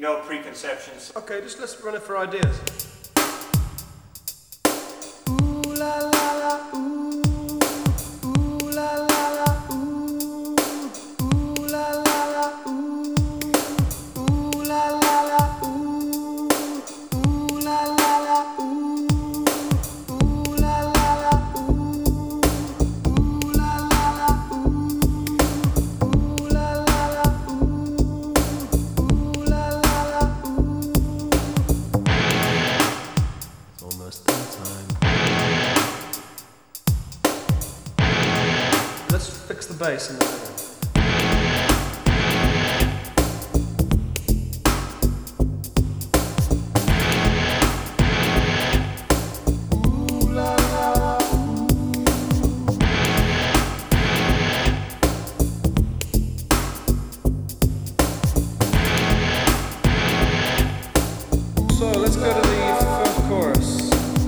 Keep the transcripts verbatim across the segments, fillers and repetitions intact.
no preconceptions. Okay, just let's run it for ideas. Let's fix the bass in the middle. So let's go to the first chorus.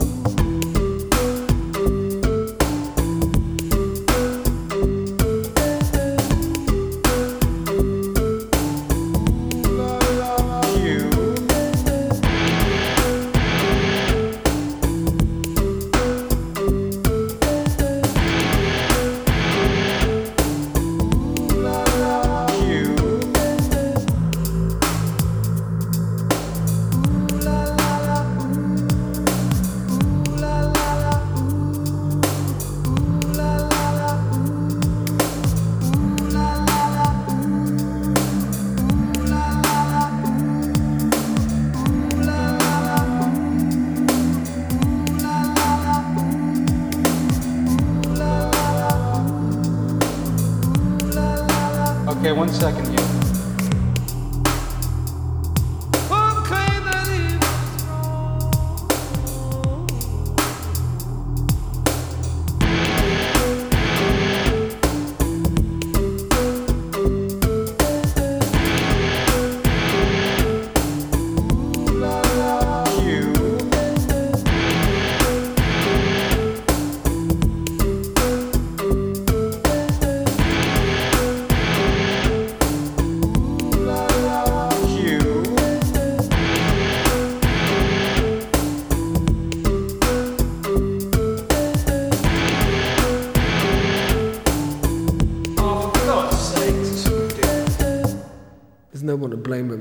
Okay, one second here. There's no one to blame